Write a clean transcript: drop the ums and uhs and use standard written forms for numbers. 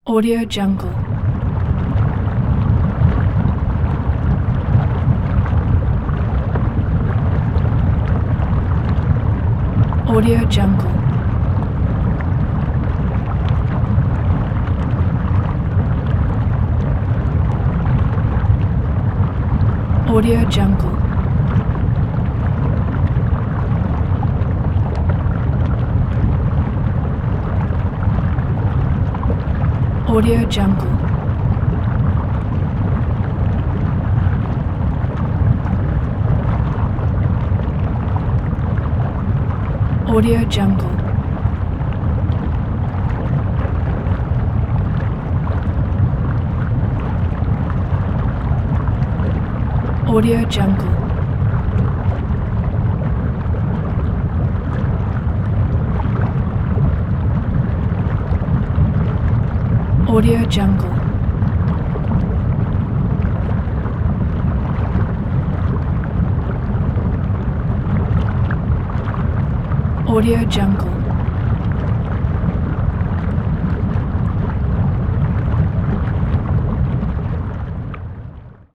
Audio Jungle. Audio Jungle. Audio Jungle. Audio Jungle. Audio Jungle. Audio Jungle. Audio Jungle. Audio Jungle.